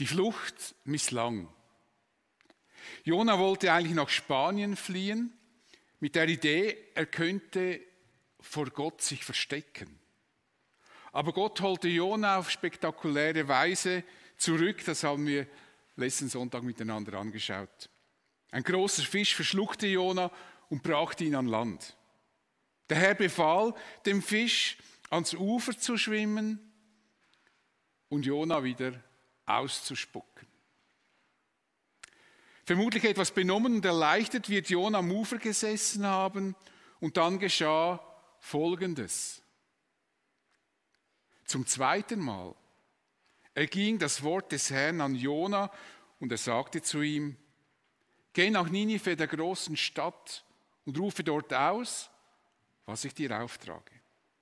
Die Flucht misslang. Jona wollte eigentlich nach Spanien fliehen, mit der Idee, er könnte vor Gott sich verstecken. Aber Gott holte Jona auf spektakuläre Weise zurück, das haben wir letzten Sonntag miteinander angeschaut. Ein großer Fisch verschluckte Jona und brachte ihn an Land. Der Herr befahl dem Fisch, ans Ufer zu schwimmen und Jona wieder auszuspucken. Vermutlich etwas benommen und erleichtert wird Jona am Ufer gesessen haben und dann geschah Folgendes. Zum zweiten Mal erging das Wort des Herrn an Jona und er sagte zu ihm: Geh nach Ninive, der großen Stadt, und rufe dort aus, was ich dir auftrage.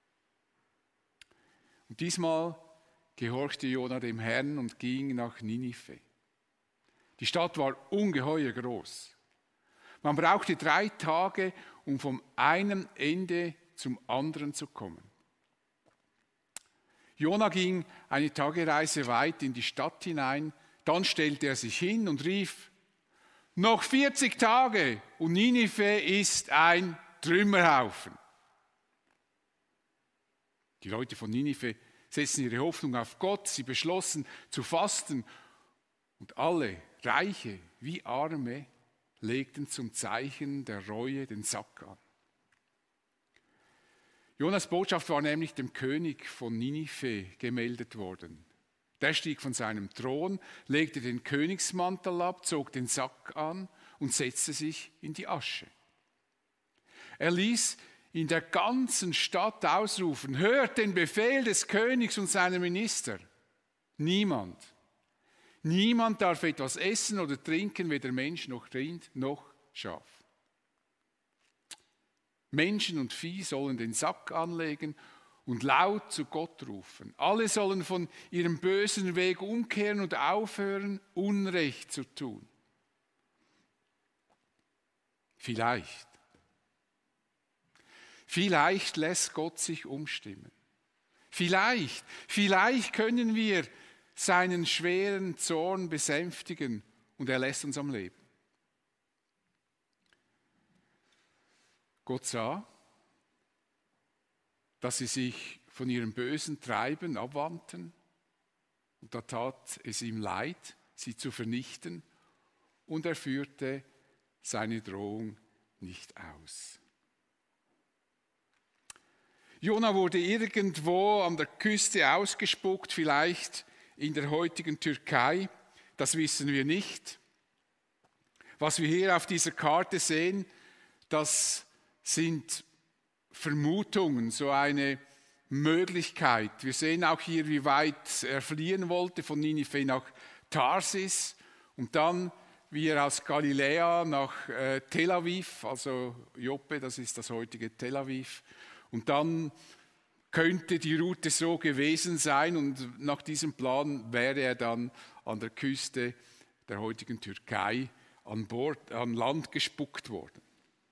Und diesmal gehorchte Jona dem Herrn und ging nach Ninive. Die Stadt war ungeheuer groß. Man brauchte 3 Tage, um vom einen Ende zum anderen zu kommen. Jona ging eine Tagereise weit in die Stadt hinein, dann stellte er sich hin und rief: Noch 40 Tage und Ninive ist ein Trümmerhaufen. Die Leute von Ninive setzten ihre Hoffnung auf Gott, sie beschlossen zu fasten und alle, Reiche wie Arme, legten zum Zeichen der Reue den Sack an. Jonas Botschaft war nämlich dem König von Ninive gemeldet worden. Der stieg von seinem Thron, legte den Königsmantel ab, zog den Sack an und setzte sich in die Asche. Er ließ in der ganzen Stadt ausrufen: Hört den Befehl des Königs und seiner Minister. Niemand darf etwas essen oder trinken, weder Mensch noch Rind noch Schaf. Menschen und Vieh sollen den Sack anlegen und laut zu Gott rufen. Alle sollen von ihrem bösen Weg umkehren und aufhören, Unrecht zu tun. Vielleicht lässt Gott sich umstimmen. Vielleicht können wir seinen schweren Zorn besänftigen und er lässt uns am Leben. Gott sah, dass sie sich von ihrem bösen Treiben abwandten und da tat es ihm leid, sie zu vernichten, und er führte seine Drohung nicht aus. Jona wurde irgendwo an der Küste ausgespuckt, vielleicht in der heutigen Türkei, das wissen wir nicht. Was wir hier auf dieser Karte sehen, das sind Vermutungen, so eine Möglichkeit. Wir sehen auch hier, wie weit er fliehen wollte, von Ninive nach Tarsis und dann, wie er aus Galiläa nach Tel Aviv, also Joppe, das ist das heutige Tel Aviv, und dann könnte die Route so gewesen sein und nach diesem Plan wäre er dann an der Küste der heutigen Türkei an Land gespuckt worden.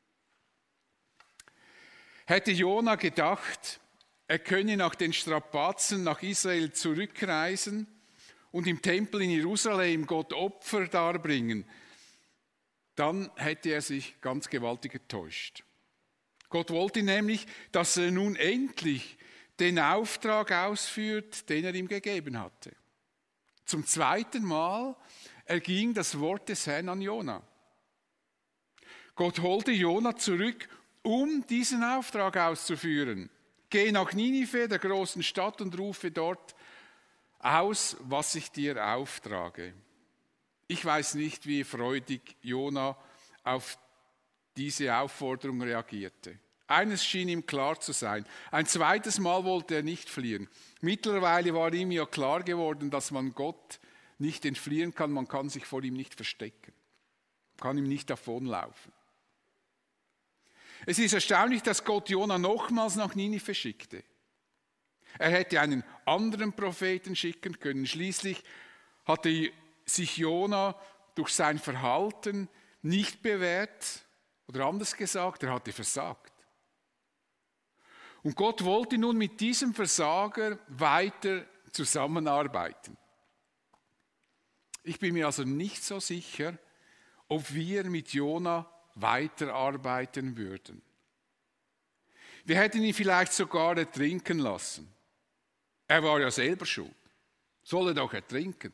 Hätte Jona gedacht, er könne nach den Strapazen nach Israel zurückreisen und im Tempel in Jerusalem Gott Opfer darbringen, dann hätte er sich ganz gewaltig getäuscht. Gott wollte nämlich, dass er nun endlich den Auftrag ausführt, den er ihm gegeben hatte. Zum zweiten Mal erging das Wort des Herrn an Jona. Gott holte Jona zurück, um diesen Auftrag auszuführen. Geh nach Ninive, der großen Stadt, und rufe dort aus, was ich dir auftrage. Ich weiß nicht, wie freudig Jona auf diese Aufforderung reagierte. Eines schien ihm klar zu sein. Ein zweites Mal wollte er nicht fliehen. Mittlerweile war ihm ja klar geworden, dass man Gott nicht entfliehen kann. Man kann sich vor ihm nicht verstecken. Man kann ihm nicht davonlaufen. Es ist erstaunlich, dass Gott Jona nochmals nach Ninive schickte. Er hätte einen anderen Propheten schicken können. Schließlich hatte sich Jona durch sein Verhalten nicht bewährt. Oder anders gesagt, er hatte versagt. Und Gott wollte nun mit diesem Versager weiter zusammenarbeiten. Ich bin mir also nicht so sicher, ob wir mit Jona weiterarbeiten würden. Wir hätten ihn vielleicht sogar ertrinken lassen. Er war ja selber schuld. Soll er doch ertrinken.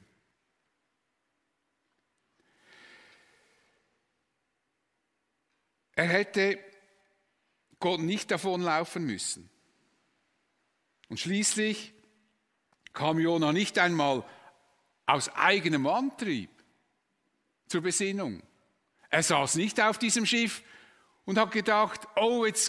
Er hätte Gott nicht davonlaufen müssen. Und schließlich kam Jona nicht einmal aus eigenem Antrieb zur Besinnung. Er saß nicht auf diesem Schiff und hat gedacht, oh, jetzt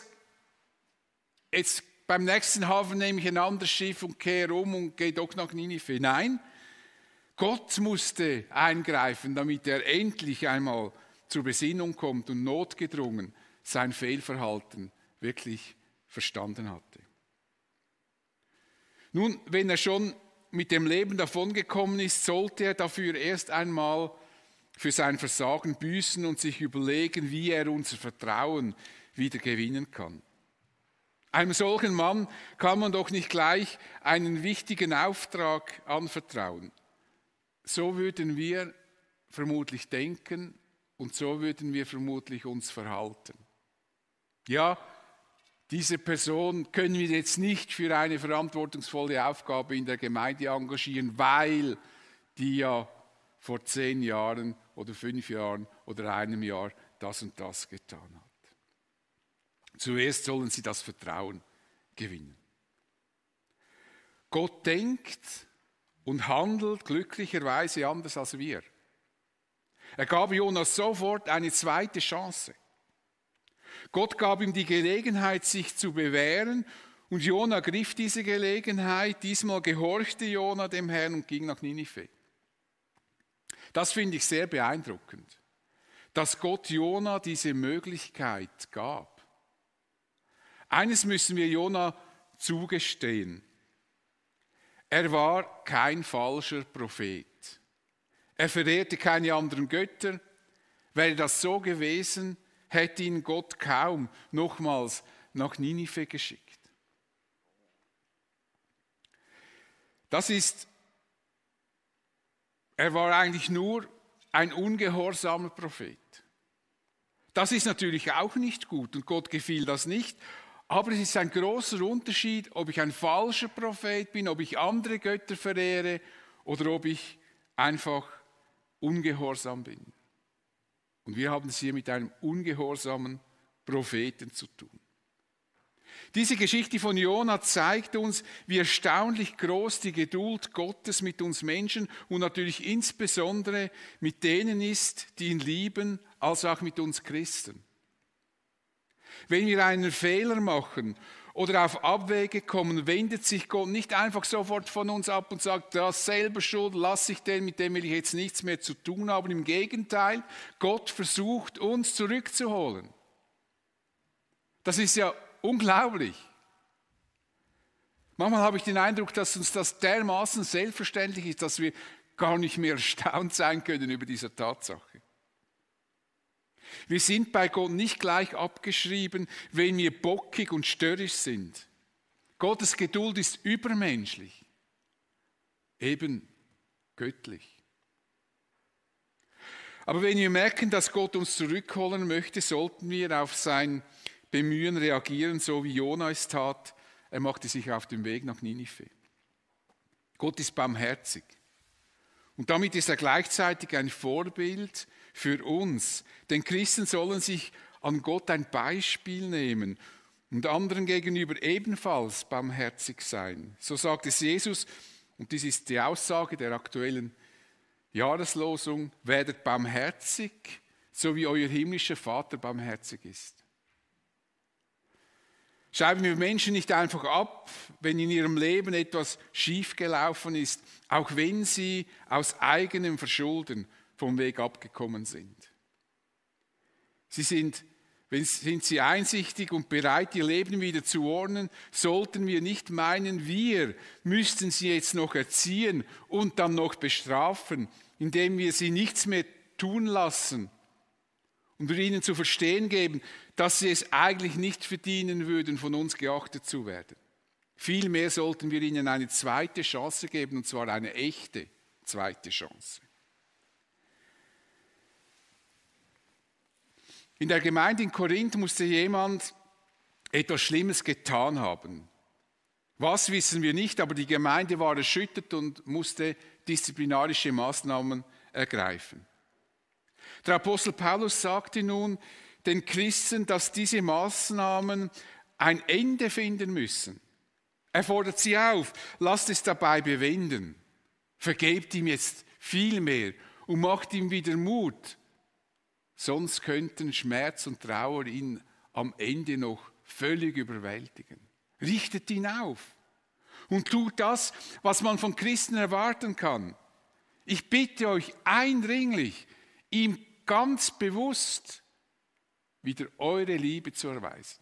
beim nächsten Hafen nehme ich ein anderes Schiff und kehre um und gehe doch nach Ninive. Nein, Gott musste eingreifen, damit er endlich einmal zur Besinnung kommt und notgedrungen sein Fehlverhalten wirklich verstanden hatte. Nun, wenn er schon mit dem Leben davongekommen ist, sollte er dafür erst einmal für sein Versagen büßen und sich überlegen, wie er unser Vertrauen wieder gewinnen kann. Einem solchen Mann kann man doch nicht gleich einen wichtigen Auftrag anvertrauen. So würden wir vermutlich denken und so würden wir vermutlich uns verhalten. Ja, diese Person können wir jetzt nicht für eine verantwortungsvolle Aufgabe in der Gemeinde engagieren, weil die ja vor 10 Jahren oder 5 Jahren oder einem Jahr das und das getan hat. Zuerst sollen sie das Vertrauen gewinnen. Gott denkt und handelt glücklicherweise anders als wir. Er gab Jonas sofort eine zweite Chance. Gott gab ihm die Gelegenheit, sich zu bewähren, und Jona griff diese Gelegenheit. Diesmal gehorchte Jona dem Herrn und ging nach Ninive. Das finde ich sehr beeindruckend, dass Gott Jona diese Möglichkeit gab. Eines müssen wir Jona zugestehen. Er war kein falscher Prophet. Er verehrte keine anderen Götter. Wäre das so gewesen, hätte ihn Gott kaum nochmals nach Ninive geschickt. Er war eigentlich nur ein ungehorsamer Prophet. Das ist natürlich auch nicht gut und Gott gefiel das nicht. Aber es ist ein großer Unterschied, ob ich ein falscher Prophet bin, ob ich andere Götter verehre oder ob ich einfach ungehorsam bin. Und wir haben es hier mit einem ungehorsamen Propheten zu tun. Diese Geschichte von Jona zeigt uns, wie erstaunlich groß die Geduld Gottes mit uns Menschen und natürlich insbesondere mit denen ist, die ihn lieben, als auch mit uns Christen. Wenn wir einen Fehler machen oder auf Abwege kommen, wendet sich Gott nicht einfach sofort von uns ab und sagt, das ist selber schuld, lass ich den, mit dem will ich jetzt nichts mehr zu tun haben. Im Gegenteil, Gott versucht, uns zurückzuholen. Das ist ja unglaublich. Manchmal habe ich den Eindruck, dass uns das dermaßen selbstverständlich ist, dass wir gar nicht mehr erstaunt sein können über diese Tatsache. Wir sind bei Gott nicht gleich abgeschrieben, wenn wir bockig und störrisch sind. Gottes Geduld ist übermenschlich, eben göttlich. Aber wenn wir merken, dass Gott uns zurückholen möchte, sollten wir auf sein Bemühen reagieren, so wie Jona es tat. Er machte sich auf den Weg nach Ninive. Gott ist barmherzig. Und damit ist er gleichzeitig ein Vorbild für uns. Denn Christen sollen sich an Gott ein Beispiel nehmen und anderen gegenüber ebenfalls barmherzig sein. So sagt es Jesus, und dies ist die Aussage der aktuellen Jahreslosung: werdet barmherzig, so wie euer himmlischer Vater barmherzig ist. Schreiben wir Menschen nicht einfach ab, wenn in ihrem Leben etwas schiefgelaufen ist, auch wenn sie aus eigenem Verschulden vom Weg abgekommen sind. Sind sie einsichtig und bereit, ihr Leben wieder zu ordnen, sollten wir nicht meinen, wir müssten sie jetzt noch erziehen und dann noch bestrafen, indem wir sie nichts mehr tun lassen und ihnen zu verstehen geben, dass sie es eigentlich nicht verdienen würden, von uns geachtet zu werden. Vielmehr sollten wir ihnen eine zweite Chance geben, und zwar eine echte zweite Chance. In der Gemeinde in Korinth musste jemand etwas Schlimmes getan haben. Was wissen wir nicht, aber die Gemeinde war erschüttert und musste disziplinarische Maßnahmen ergreifen. Der Apostel Paulus sagte nun den Christen, dass diese Maßnahmen ein Ende finden müssen. Er fordert sie auf, lasst es dabei bewenden. Vergebt ihm jetzt viel mehr und macht ihm wieder Mut. Sonst könnten Schmerz und Trauer ihn am Ende noch völlig überwältigen. Richtet ihn auf und tut das, was man von Christen erwarten kann. Ich bitte euch eindringlich, ihm ganz bewusst wieder eure Liebe zu erweisen.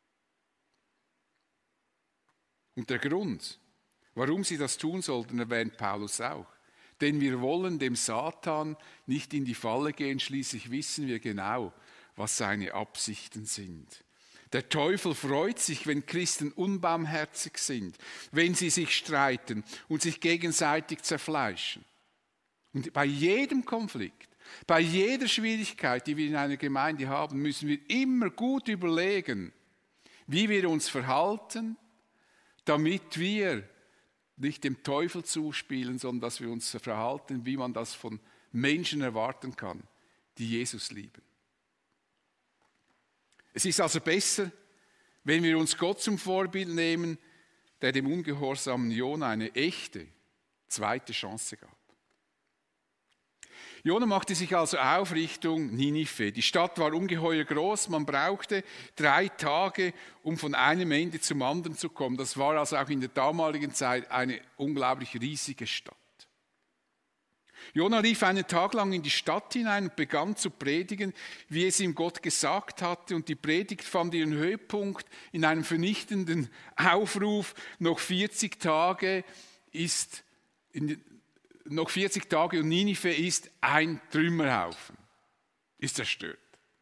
Und der Grund, warum sie das tun sollten, erwähnt Paulus auch. Denn wir wollen dem Satan nicht in die Falle gehen, schließlich wissen wir genau, was seine Absichten sind. Der Teufel freut sich, wenn Christen unbarmherzig sind, wenn sie sich streiten und sich gegenseitig zerfleischen. Und bei jedem Konflikt, bei jeder Schwierigkeit, die wir in einer Gemeinde haben, müssen wir immer gut überlegen, wie wir uns verhalten, damit wir nicht dem Teufel zuspielen, sondern dass wir uns verhalten, wie man das von Menschen erwarten kann, die Jesus lieben. Es ist also besser, wenn wir uns Gott zum Vorbild nehmen, der dem ungehorsamen Jona eine echte zweite Chance gab. Jona machte sich also auf Richtung Ninive. Die Stadt war ungeheuer groß, man brauchte 3 Tage, um von einem Ende zum anderen zu kommen. Das war also auch in der damaligen Zeit eine unglaublich riesige Stadt. Jona rief einen Tag lang in die Stadt hinein und begann zu predigen, wie es ihm Gott gesagt hatte. Und die Predigt fand ihren Höhepunkt in einem vernichtenden Aufruf: Noch 40 Tage und Ninive ist ein Trümmerhaufen, ist zerstört.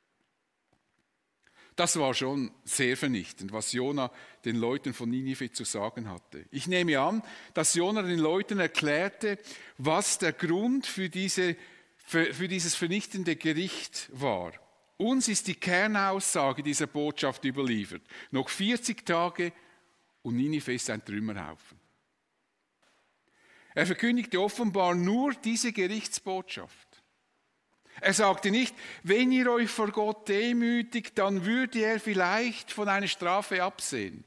Das war schon sehr vernichtend, was Jona den Leuten von Ninive zu sagen hatte. Ich nehme an, dass Jona den Leuten erklärte, was der Grund für dieses vernichtende Gericht war. Uns ist die Kernaussage dieser Botschaft überliefert. Noch 40 Tage und Ninive ist ein Trümmerhaufen. Er verkündigte offenbar nur diese Gerichtsbotschaft. Er sagte nicht, wenn ihr euch vor Gott demütigt, dann würde er vielleicht von einer Strafe absehen.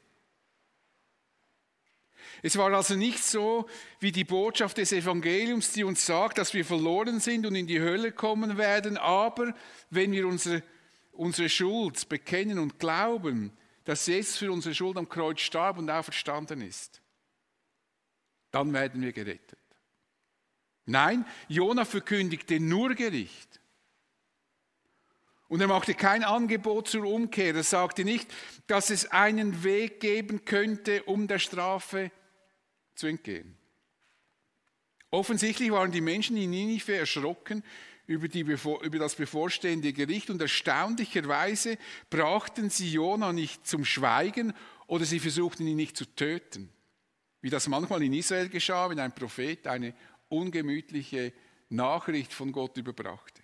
Es war also nicht so wie die Botschaft des Evangeliums, die uns sagt, dass wir verloren sind und in die Hölle kommen werden, aber wenn wir unsere Schuld bekennen und glauben, dass Jesus für unsere Schuld am Kreuz starb und auferstanden ist, dann werden wir gerettet. Nein, Jona verkündigte nur Gericht. Und er machte kein Angebot zur Umkehr. Er sagte nicht, dass es einen Weg geben könnte, um der Strafe zu entgehen. Offensichtlich waren die Menschen in Ninive erschrocken über das bevorstehende Gericht und erstaunlicherweise brachten sie Jona nicht zum Schweigen oder sie versuchten ihn nicht zu töten. Wie das manchmal in Israel geschah, wenn ein Prophet eine ungemütliche Nachricht von Gott überbrachte.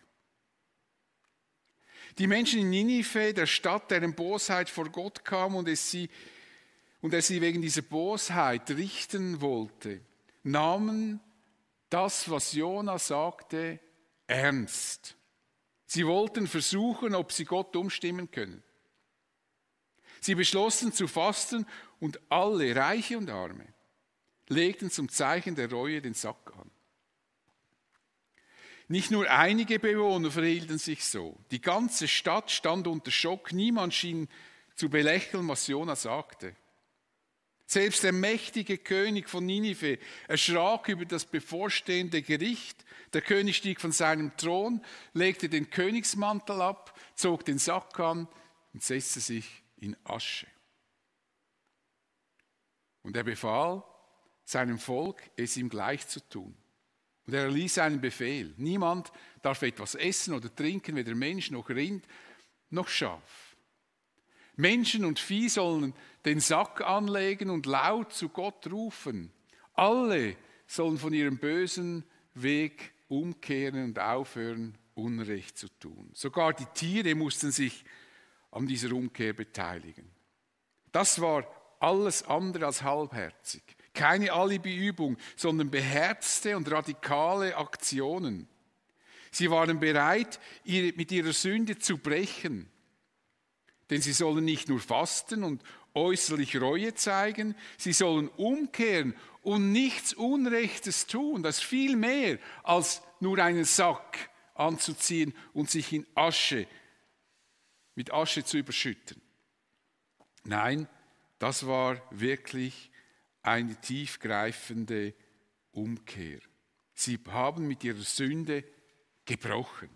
Die Menschen in Ninive, der Stadt, deren Bosheit vor Gott kam und er sie wegen dieser Bosheit richten wollte, nahmen das, was Jona sagte, ernst. Sie wollten versuchen, ob sie Gott umstimmen können. Sie beschlossen zu fasten und alle, Reiche und Arme, legten zum Zeichen der Reue den Sack an. Nicht nur einige Bewohner verhielten sich so. Die ganze Stadt stand unter Schock. Niemand schien zu belächeln, was Jona sagte. Selbst der mächtige König von Ninive erschrak über das bevorstehende Gericht. Der König stieg von seinem Thron, legte den Königsmantel ab, zog den Sack an und setzte sich in Asche. Und er befahl seinem Volk, es ihm gleich zu tun. Und er erließ einen Befehl. Niemand darf etwas essen oder trinken, weder Mensch noch Rind noch Schaf. Menschen und Vieh sollen den Sack anlegen und laut zu Gott rufen. Alle sollen von ihrem bösen Weg umkehren und aufhören, Unrecht zu tun. Sogar die Tiere mussten sich an dieser Umkehr beteiligen. Das war alles andere als halbherzig. Keine Alibi-Übung, sondern beherzte und radikale Aktionen. Sie waren bereit, mit ihrer Sünde zu brechen. Denn sie sollen nicht nur fasten und äußerlich Reue zeigen, sie sollen umkehren und nichts Unrechtes tun. Das ist viel mehr, als nur einen Sack anzuziehen und sich mit Asche zu überschütten. Nein, das war wirklich eine tiefgreifende Umkehr. Sie haben mit ihrer Sünde gebrochen.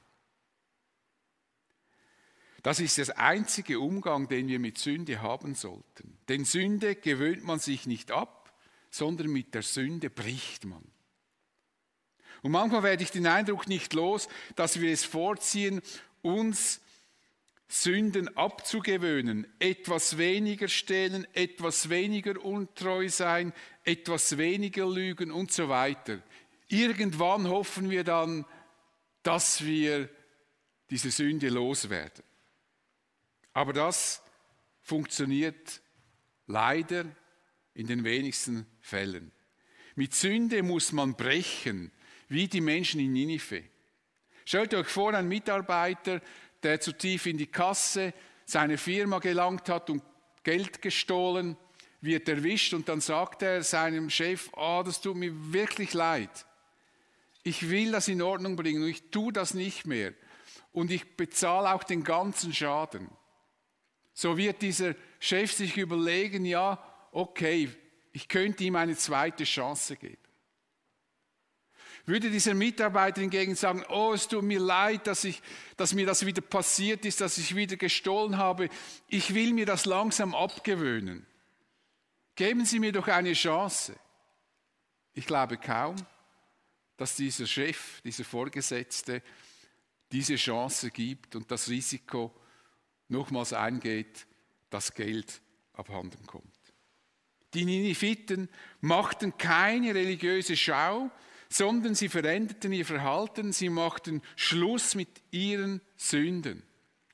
Das ist der einzige Umgang, den wir mit Sünde haben sollten. Denn Sünde gewöhnt man sich nicht ab, sondern mit der Sünde bricht man. Und manchmal werde ich den Eindruck nicht los, dass wir es vorziehen, uns Sünden abzugewöhnen, etwas weniger stehlen, etwas weniger untreu sein, etwas weniger lügen und so weiter. Irgendwann hoffen wir dann, dass wir diese Sünde loswerden. Aber das funktioniert leider in den wenigsten Fällen. Mit Sünde muss man brechen, wie die Menschen in Ninive. Stellt euch vor, ein Mitarbeiter, der zu tief in die Kasse seiner Firma gelangt hat und Geld gestohlen, wird erwischt und dann sagt er seinem Chef, das tut mir wirklich leid. Ich will das in Ordnung bringen und ich tue das nicht mehr. Und ich bezahle auch den ganzen Schaden. So wird dieser Chef sich überlegen, ja, okay, ich könnte ihm eine zweite Chance geben. Würde dieser Mitarbeiter hingegen sagen, es tut mir leid, dass mir das wieder passiert ist, dass ich wieder gestohlen habe, ich will mir das langsam abgewöhnen. Geben Sie mir doch eine Chance. Ich glaube kaum, dass dieser Chef, dieser Vorgesetzte diese Chance gibt und das Risiko nochmals eingeht, dass Geld abhanden kommt. Die Niniviten machten keine religiöse Schau, sondern sie veränderten ihr Verhalten, sie machten Schluss mit ihren Sünden.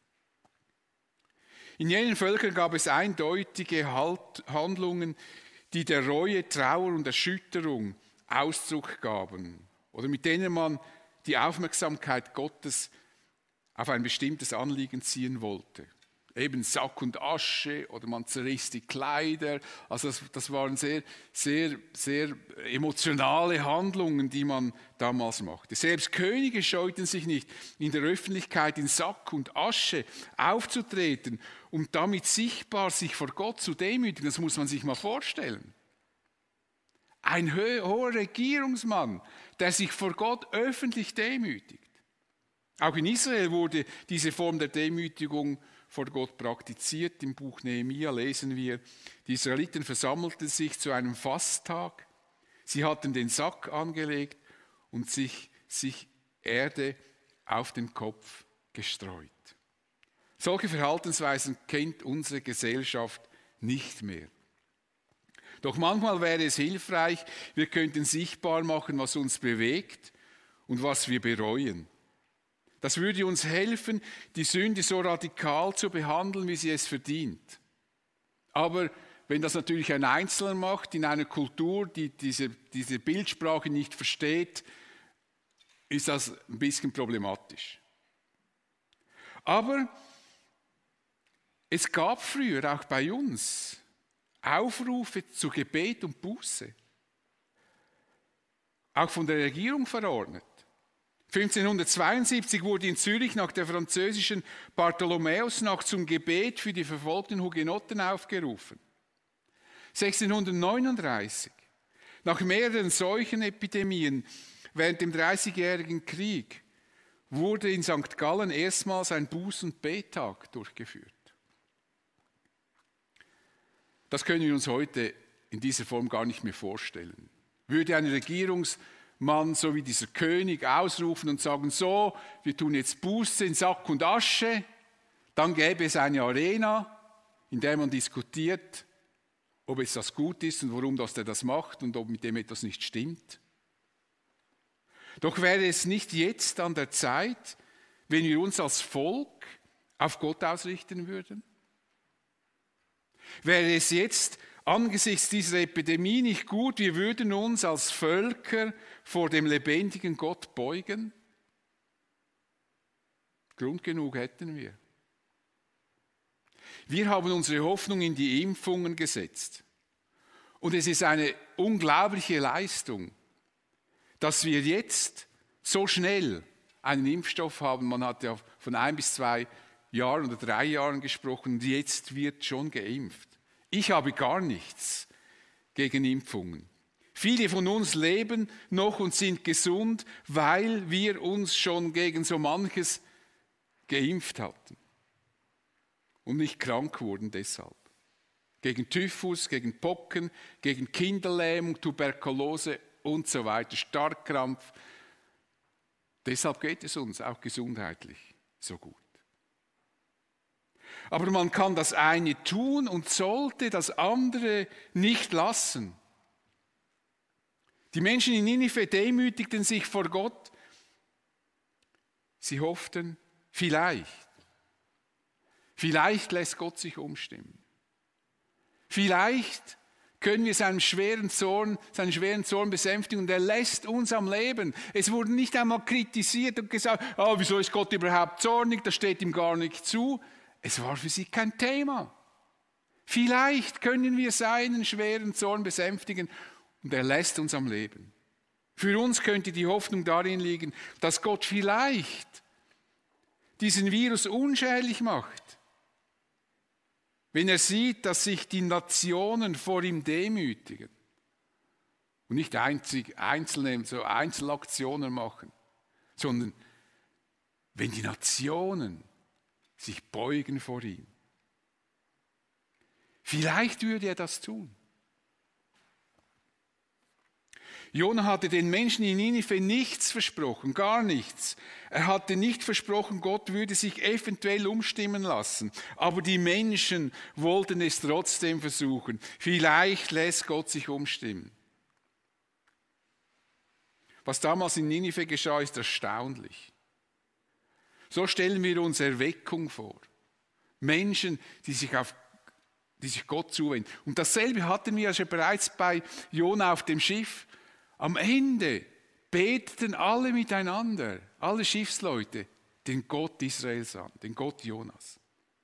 In jenen Völkern gab es eindeutige Handlungen, die der Reue, Trauer und Erschütterung Ausdruck gaben oder mit denen man die Aufmerksamkeit Gottes auf ein bestimmtes Anliegen ziehen wollte. Eben Sack und Asche oder man zerriss die Kleider. Also das waren sehr, sehr, sehr emotionale Handlungen, die man damals machte. Selbst Könige scheuten sich nicht, in der Öffentlichkeit in Sack und Asche aufzutreten und damit sichtbar sich vor Gott zu demütigen. Das muss man sich mal vorstellen. Ein hoher Regierungsmann, der sich vor Gott öffentlich demütigt. Auch in Israel wurde diese Form der Demütigung vor Gott praktiziert. Im Buch Nehemia lesen wir, die Israeliten versammelten sich zu einem Fasttag. Sie hatten den Sack angelegt und sich Erde auf den Kopf gestreut. Solche Verhaltensweisen kennt unsere Gesellschaft nicht mehr. Doch manchmal wäre es hilfreich, wir könnten sichtbar machen, was uns bewegt und was wir bereuen. Das würde uns helfen, die Sünde so radikal zu behandeln, wie sie es verdient. Aber wenn das natürlich ein Einzelner macht, in einer Kultur, die diese Bildsprache nicht versteht, ist das ein bisschen problematisch. Aber es gab früher auch bei uns Aufrufe zu Gebet und Buße. Auch von der Regierung verordnet. 1572 wurde in Zürich nach der französischen Bartholomäusnacht zum Gebet für die verfolgten Hugenotten aufgerufen. 1639, nach mehreren Seuchenepidemien während dem Dreißigjährigen Krieg, wurde in St. Gallen erstmals ein Buß- und Bettag durchgeführt. Das können wir uns heute in dieser Form gar nicht mehr vorstellen. Würde ein Regierungsmann, so wie dieser König, ausrufen und sagen, so, wir tun jetzt Buße in Sack und Asche, dann gäbe es eine Arena, in der man diskutiert, ob es das gut ist und warum der das macht und ob mit dem etwas nicht stimmt. Doch wäre es nicht jetzt an der Zeit, wenn wir uns als Volk auf Gott ausrichten würden? Wäre es jetzt angesichts dieser Epidemie nicht gut, wir würden uns als Völker vor dem lebendigen Gott beugen? Grund genug hätten wir. Wir haben unsere Hoffnung in die Impfungen gesetzt. Und es ist eine unglaubliche Leistung, dass wir jetzt so schnell einen Impfstoff haben. Man hat ja von 1 bis 2 Jahren oder 3 Jahren gesprochen und jetzt wird schon geimpft. Ich habe gar nichts gegen Impfungen. Viele von uns leben noch und sind gesund, weil wir uns schon gegen so manches geimpft hatten und nicht krank wurden deshalb. Gegen Typhus, gegen Pocken, gegen Kinderlähmung, Tuberkulose und so weiter, Starrkrampf. Deshalb geht es uns auch gesundheitlich so gut. Aber man kann das eine tun und sollte das andere nicht lassen. Die Menschen in Ninive demütigten sich vor Gott. Sie hofften, vielleicht lässt Gott sich umstimmen. Vielleicht können wir seinen schweren Zorn besänftigen und er lässt uns am Leben. Es wurde nicht einmal kritisiert und gesagt, wieso ist Gott überhaupt zornig, das steht ihm gar nicht zu. Es war für sie kein Thema. Vielleicht können wir seinen schweren Zorn besänftigen und er lässt uns am Leben. Für uns könnte die Hoffnung darin liegen, dass Gott vielleicht diesen Virus unschädlich macht, wenn er sieht, dass sich die Nationen vor ihm demütigen und nicht einzelne so Einzelaktionen machen, sondern wenn die Nationen sich beugen vor ihm. Vielleicht würde er das tun. Jona hatte den Menschen in Ninive nichts versprochen, gar nichts. Er hatte nicht versprochen, Gott würde sich eventuell umstimmen lassen. Aber die Menschen wollten es trotzdem versuchen. Vielleicht lässt Gott sich umstimmen. Was damals in Ninive geschah, ist erstaunlich. So stellen wir uns Erweckung vor. Menschen, die sich Gott zuwenden. Und dasselbe hatten wir ja bereits bei Jona auf dem Schiff. Am Ende beteten alle miteinander, alle Schiffsleute, den Gott Israels an, den Gott Jonas.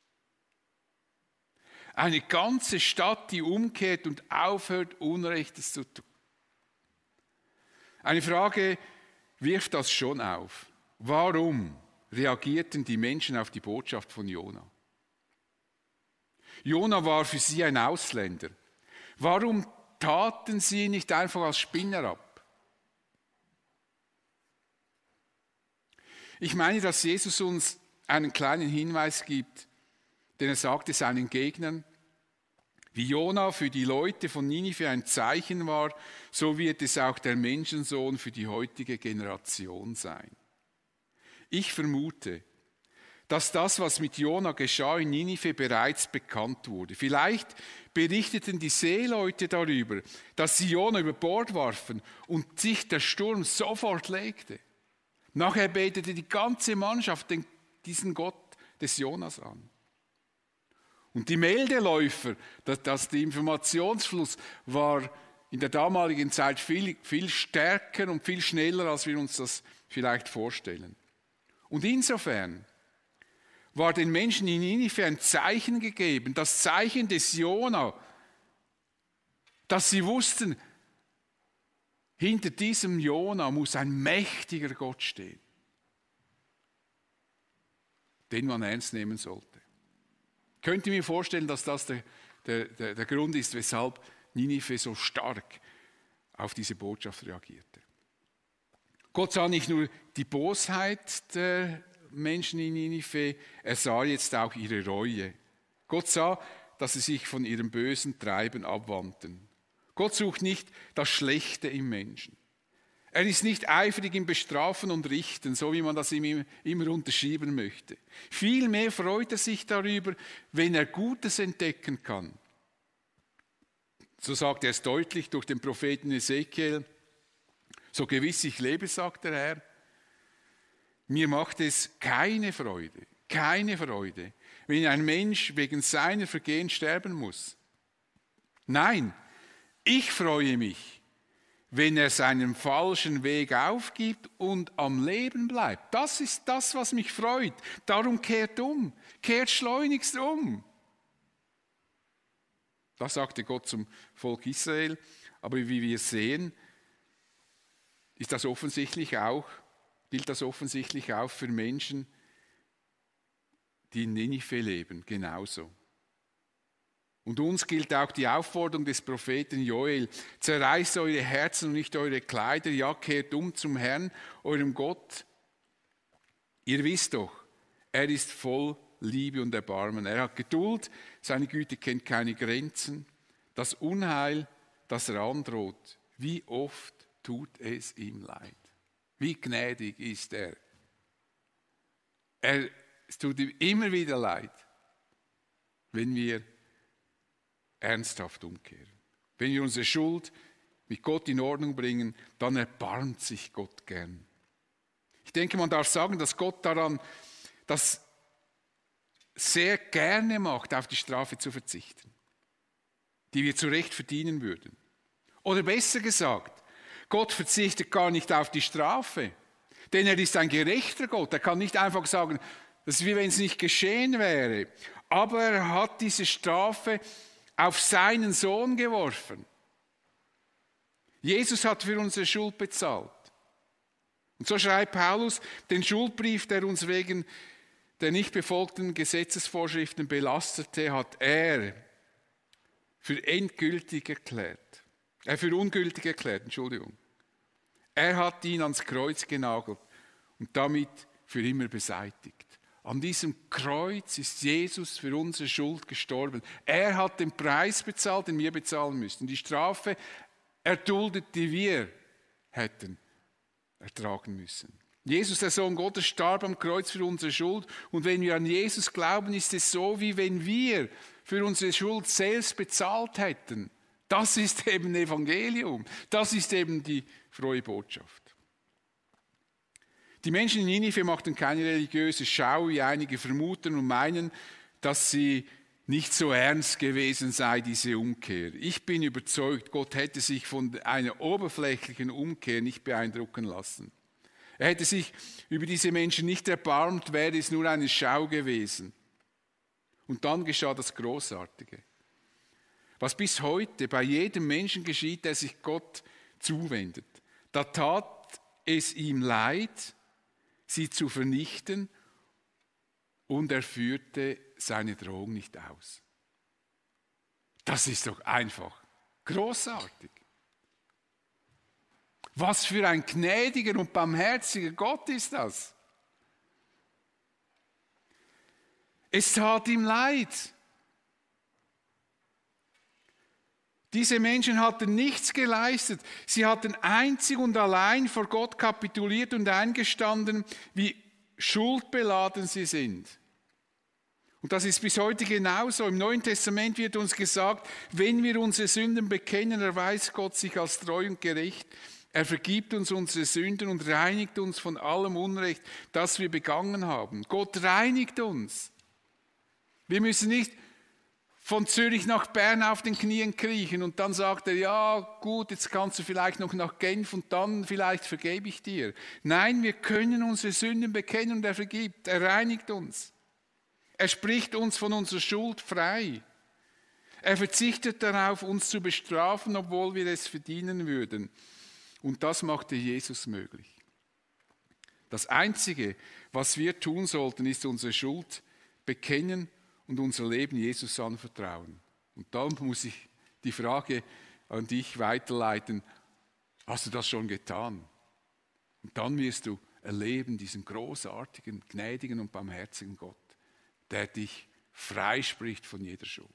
Eine ganze Stadt, die umkehrt und aufhört, Unrechtes zu tun. Eine Frage wirft das schon auf. Warum reagierten die Menschen auf die Botschaft von Jona? Jona war für sie ein Ausländer. Warum taten sie nicht einfach als Spinner ab? Ich meine, dass Jesus uns einen kleinen Hinweis gibt, denn er sagte seinen Gegnern, wie Jona für die Leute von Ninive ein Zeichen war, so wird es auch der Menschensohn für die heutige Generation sein. Ich vermute, dass das, was mit Jona geschah in Ninive, bereits bekannt wurde. Vielleicht berichteten die Seeleute darüber, dass sie Jona über Bord warfen und sich der Sturm sofort legte. Nachher betete die ganze Mannschaft diesen Gott des Jonas an. Und die Meldeläufer, der Informationsfluss war in der damaligen Zeit viel stärker und viel schneller, als wir uns das vielleicht vorstellen. Und insofern war den Menschen in Ninive ein Zeichen gegeben, das Zeichen des Jona, dass sie wussten, hinter diesem Jona muss ein mächtiger Gott stehen, den man ernst nehmen sollte. Ich könnte mir vorstellen, dass das der Grund ist, weshalb Ninive so stark auf diese Botschaft reagierte. Gott sah nicht nur die Bosheit der Menschen in Ninive, er sah jetzt auch ihre Reue. Gott sah, dass sie sich von ihrem bösen Treiben abwandten. Gott sucht nicht das Schlechte im Menschen. Er ist nicht eifrig im Bestrafen und Richten, so wie man das ihm immer unterschieben möchte. Vielmehr freut er sich darüber, wenn er Gutes entdecken kann. So sagt er es deutlich durch den Propheten Ezekiel. So gewiss ich lebe, sagt der Herr, Mir macht es keine Freude, wenn ein Mensch wegen seiner Vergehen sterben muss. Nein, ich freue mich, wenn er seinen falschen Weg aufgibt und am Leben bleibt. Das ist das, was mich freut. Darum kehrt schleunigst um. Das sagte Gott zum Volk Israel. Aber wie wir sehen, gilt das offensichtlich auch für Menschen, die in Ninive leben, genauso. Und uns gilt auch die Aufforderung des Propheten Joel: Zerreißt eure Herzen und nicht eure Kleider, ja, kehrt um zum Herrn, eurem Gott. Ihr wisst doch, er ist voll Liebe und Erbarmen. Er hat Geduld, seine Güte kennt keine Grenzen. Das Unheil, das er androht, wie oft tut es ihm leid. Wie gnädig ist er. Es tut ihm immer wieder leid, wenn wir ernsthaft umkehren. Wenn wir unsere Schuld mit Gott in Ordnung bringen, dann erbarmt sich Gott gern. Ich denke, man darf sagen, dass Gott daran das sehr gerne macht, auf die Strafe zu verzichten, die wir zu Recht verdienen würden. Oder besser gesagt, Gott verzichtet gar nicht auf die Strafe, denn er ist ein gerechter Gott. Er kann nicht einfach sagen, das ist wie wenn es nicht geschehen wäre. Aber er hat diese Strafe auf seinen Sohn geworfen. Jesus hat für unsere Schuld bezahlt. Und so schreibt Paulus, den Schuldbrief, der uns wegen der nicht befolgten Gesetzesvorschriften belastete, hat er für ungültig erklärt. Er hat ihn ans Kreuz genagelt und damit für immer beseitigt. An diesem Kreuz ist Jesus für unsere Schuld gestorben. Er hat den Preis bezahlt, den wir bezahlen müssten. Die Strafe erduldet, die wir hätten ertragen müssen. Jesus, der Sohn Gottes, starb am Kreuz für unsere Schuld. Und wenn wir an Jesus glauben, ist es so, wie wenn wir für unsere Schuld selbst bezahlt hätten. Das ist eben Evangelium. Das ist eben die frohe Botschaft. Die Menschen in Ninive machten keine religiöse Schau, wie einige vermuten und meinen, dass sie nicht so ernst gewesen sei, diese Umkehr. Ich bin überzeugt, Gott hätte sich von einer oberflächlichen Umkehr nicht beeindrucken lassen. Er hätte sich über diese Menschen nicht erbarmt, wäre es nur eine Schau gewesen. Und dann geschah das Großartige. Was bis heute bei jedem Menschen geschieht, der sich Gott zuwendet. Da tat es ihm leid, sie zu vernichten, und er führte seine Drohung nicht aus. Das ist doch einfach großartig. Was für ein gnädiger und barmherziger Gott ist das? Es tat ihm leid. Diese Menschen hatten nichts geleistet. Sie hatten einzig und allein vor Gott kapituliert und eingestanden, wie schuldbeladen sie sind. Und das ist bis heute genauso. Im Neuen Testament wird uns gesagt, wenn wir unsere Sünden bekennen, erweist Gott sich als treu und gerecht. Er vergibt uns unsere Sünden und reinigt uns von allem Unrecht, das wir begangen haben. Gott reinigt uns. Wir müssen nicht von Zürich nach Bern auf den Knien kriechen und dann sagt er, ja gut, jetzt kannst du vielleicht noch nach Genf und dann vielleicht vergebe ich dir. Nein, wir können unsere Sünden bekennen und er vergibt, er reinigt uns. Er spricht uns von unserer Schuld frei. Er verzichtet darauf, uns zu bestrafen, obwohl wir es verdienen würden. Und das machte Jesus möglich. Das Einzige, was wir tun sollten, ist unsere Schuld bekennen und unser Leben Jesus anvertrauen. Und dann muss ich die Frage an dich weiterleiten, hast du das schon getan? Und dann wirst du erleben diesen großartigen, gnädigen und barmherzigen Gott, der dich freispricht von jeder Schuld.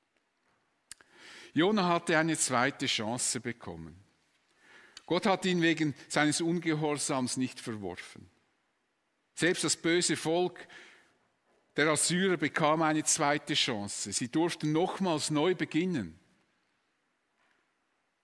Jona hatte eine zweite Chance bekommen. Gott hat ihn wegen seines Ungehorsams nicht verworfen. Selbst das böse Volk der Assyrer bekam eine zweite Chance. Sie durften nochmals neu beginnen.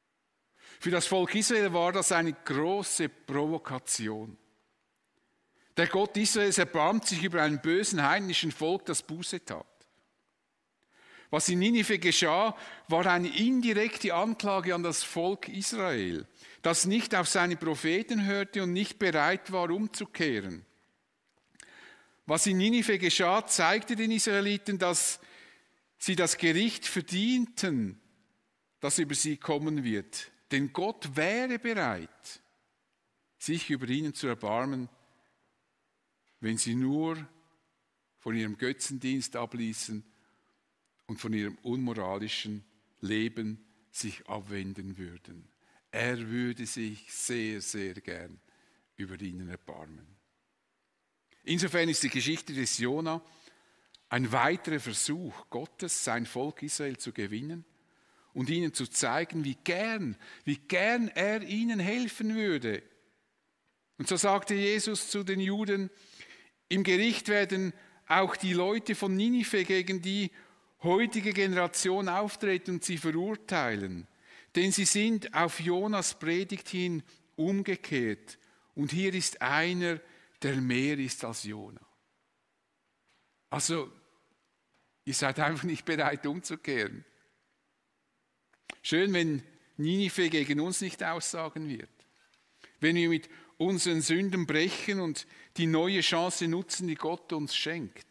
Für das Volk Israel war das eine große Provokation. Der Gott Israels erbarmt sich über einen bösen heidnischen Volk, das Buße tat. Was in Ninive geschah, war eine indirekte Anklage an das Volk Israel, das nicht auf seine Propheten hörte und nicht bereit war, umzukehren. Was in Ninive geschah, zeigte den Israeliten, dass sie das Gericht verdienten, das über sie kommen wird. Denn Gott wäre bereit, sich über ihnen zu erbarmen, wenn sie nur von ihrem Götzendienst abließen und von ihrem unmoralischen Leben sich abwenden würden. Er würde sich sehr, sehr gern über ihnen erbarmen. Insofern ist die Geschichte des Jona ein weiterer Versuch Gottes, sein Volk Israel zu gewinnen und ihnen zu zeigen, wie gern er ihnen helfen würde. Und so sagte Jesus zu den Juden: Im Gericht werden auch die Leute von Ninive gegen die heutige Generation auftreten und sie verurteilen, denn sie sind auf Jonas Predigt hin umgekehrt. Und hier ist einer, der mehr ist als Jona. Also, ihr seid einfach nicht bereit umzukehren. Schön, wenn Ninive gegen uns nicht aussagen wird. Wenn wir mit unseren Sünden brechen und die neue Chance nutzen, die Gott uns schenkt,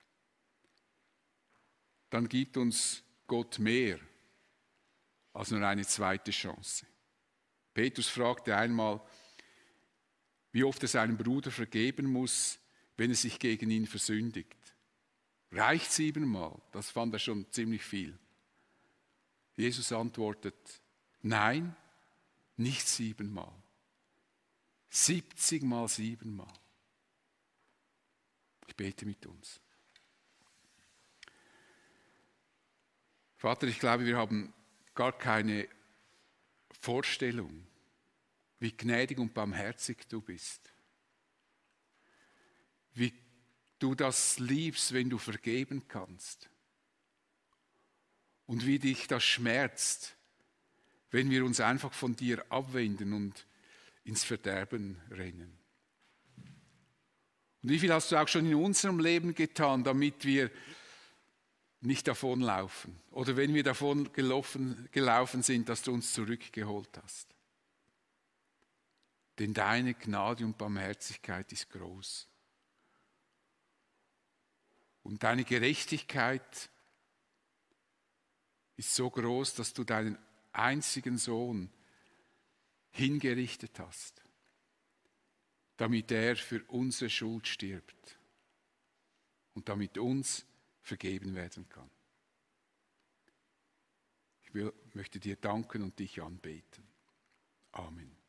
dann gibt uns Gott mehr als nur eine zweite Chance. Petrus fragte einmal, wie oft er seinem Bruder vergeben muss, wenn er sich gegen ihn versündigt. Reicht 7-mal? Das fand er schon ziemlich viel. Jesus antwortet, nein, nicht 7-mal. 70 mal 7-mal. Ich bete mit uns. Vater, ich glaube, wir haben gar keine Vorstellung, wie gnädig und barmherzig du bist. Wie du das liebst, wenn du vergeben kannst. Und wie dich das schmerzt, wenn wir uns einfach von dir abwenden und ins Verderben rennen. Und wie viel hast du auch schon in unserem Leben getan, damit wir nicht davonlaufen? Oder wenn wir davon gelaufen sind, dass du uns zurückgeholt hast. Denn deine Gnade und Barmherzigkeit ist groß. Und deine Gerechtigkeit ist so groß, dass du deinen einzigen Sohn hingerichtet hast, damit er für unsere Schuld stirbt und damit uns vergeben werden kann. Ich möchte dir danken und dich anbeten. Amen.